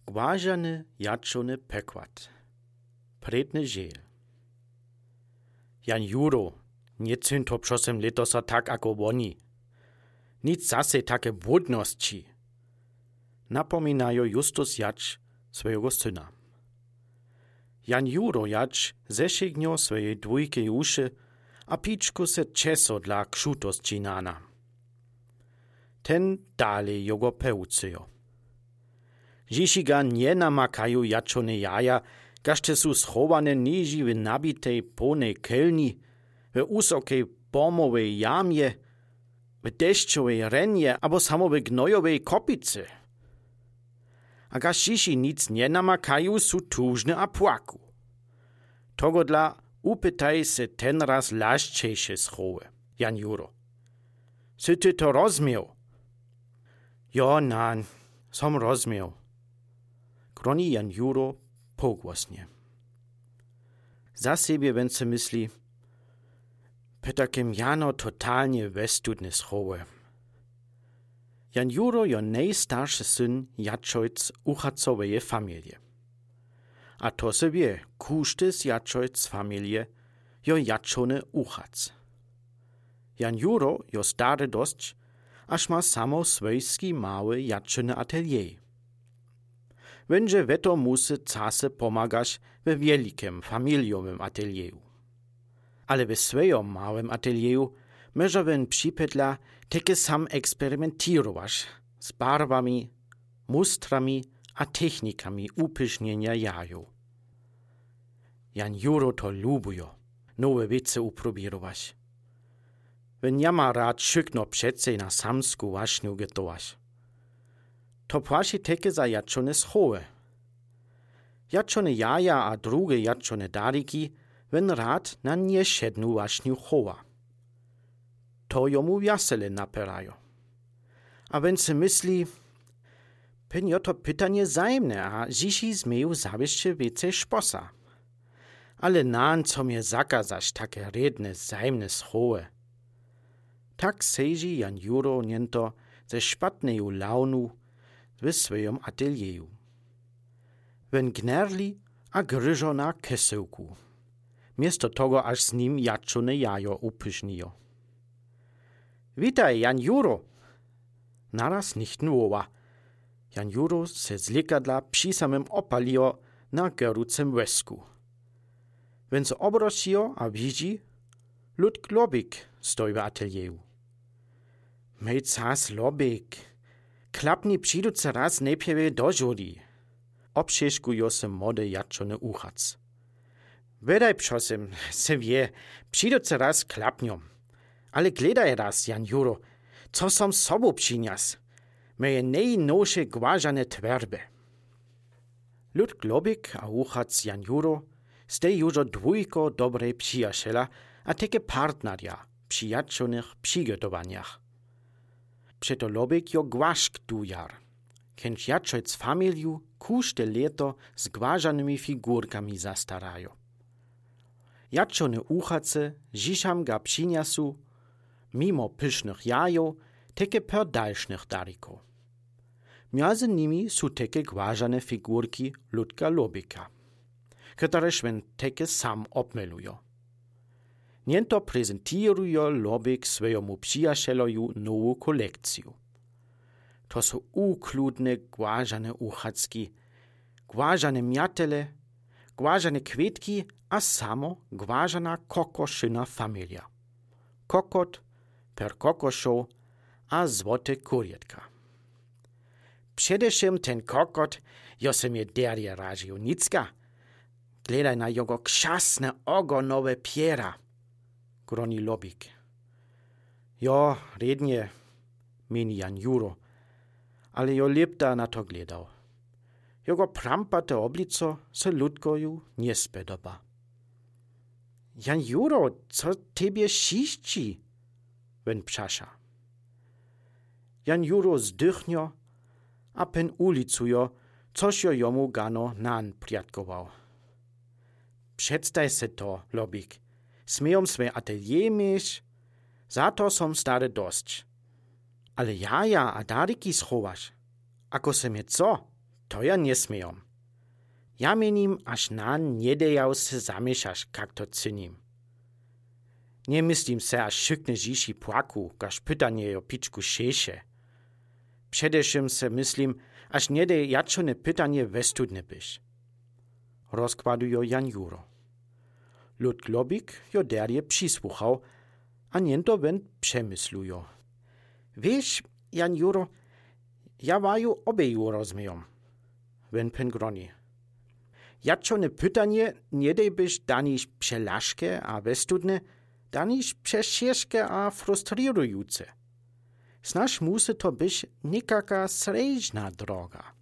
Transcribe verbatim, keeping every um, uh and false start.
Głażany jaczony pekład. Predny żel. Jan Juro, nie cyn to prosem letosa tak ako oni. Nic zase takie błudności. Napominają Justus Jacz swojego syna. Jan Juro Jacz zesignął swoje dwójkie uszy, a piczku se czeso dla krzutosci nana. Ten dalej jego pełcyjo. Dziś ga nie namakają jaczone jaja, gaście su schowane niži w nabitej ponej kelni, w usokiej pomowej jamie, w deszczowej rennie, albo samo w gnojowej kopicy. A gaś dziś nic nie namakają, su tużne a płaku. Togo dla upytaj se ten raz laszczejsze schowe, Jan Juro. Sy ty to rozmiał? Jo, nan, som rozmiał. Kroni Jan Juro pogłosnie. Za siebie więc myśli, pytakiem Jano totalnie westudne schowe. Jan Juro jo najstarszy syn Jacojc uchacowej familie. A to se wie, kuszty z Jacojc familie jo Jacone uchac. Jan Juro jo stary dość, aż ma samo swojski mały Jacone atelier. Węże weto musy case pomagasz we wielkim familiowym atelieru. Ale we swojom małym atelieru może wen przypytla takie sam eksperymentować z barwami, mustrami a technikami upysznienia jaju. Jan Juro to lubujo, nowe wice uprobirować. Wen ja ma rad szykno przece na samsku waśniu gotować. To płaci teke za jaczone schowe. Jaczone jaja a drugie jaczone dariki wen rad na nieszednu waśniu chowa. To jomu wiasele naperajo. A wen se myśli, pen jo to pytanie zajemne, a zisi zmeju zawieście więcej szposa. Ale nan co mnie zakazać takie redne zajemne schowe. Tak seži Jan Juro niento ze szpatneju launu w swojom atelieru. Wen gnerli a gryżo na kesełku. Miesto tego aż z nim jaczone jajo upysznijo. Witaj, Jan Juro! Naraz nichten woła. Jan Juro se z likadla przy samym opalijo na gerucem łezku. Wen se obrościjo a widzi, Lud Lobik stoi w atelieru. Mej cas Lobik, klapni přiduce raz nejpjewe do žuri. Obšeškujo se mode jačone uchac. Vedaj, prosím, se vie, přiduce raz klapňom. Ale gledaj raz, Jan Juro, co som sobu přinias. Meje nejnoše gvažane tverbe. Lud Lobik a uchac Jan Juro stej južo dwójko dobrej přijašela a teke partnerja przy jačonych przygotowaniach. Przeto Lobik jo głaszk tujar, kęć Jacojc familiu kuszte leto z głażanymi figurkami zastarajo. Jaczone uchace ziszam ga przyniasu, mimo pysznych jajo, teke per dalsznych dariko. Między nimi su teke głażane figurki Ludka Lobika, które szwen teke sam obmelujo. Niento prezentirujo Lobik swojemu przyjacieloju nową kolekcję. To są ukludne głażane uchacki, głażane miatele, głażane kwietki, a samo głażana kokoszyna familia. Kokot per kokoszo, a złote kurietka. Przedewším ten kokot, jo se mnie derje ražił nicka. Gledaj na jego krzasne ogonowe piera. Groni Lobik. Jo, rednie, meni Jan Juro, ale jo lepta na to gledał. Jego prampate oblico se ludkoju nie spedoba. Jan Juro, co tebie šišči? Wen pšaša. Jan Juro zdychnio, a pen ulicujo, což jo jomu gano nan priatkował. Przedstaj se to, Lobik. Smejom swe atelier mieć, za to som stary dość. Ale jaja a dariki schowasz. Ako se mnie co? To ja nie smijom. Ja menim, aż na nie dejał se zamieszasz, jak to cynim. Nie myslím se, aż szykne ziši płaku, każ pytanie o piczku šeše. Przedewším se myslím, aż nie dej jaczone pytanie westudne byś. Rozkładujo Jan Juro. Lud Globik jo derje przysłuchał, a niento wen przemyslujo. Wiesz, Jan Juro, ja waju obeju rozmiejom. Wen pen groni. Jaczone pytanie nie dej byś daniś przelaszke a westudne, daniś przesieszke a frustrirujące. Znasz musy to być nikaka srežna droga.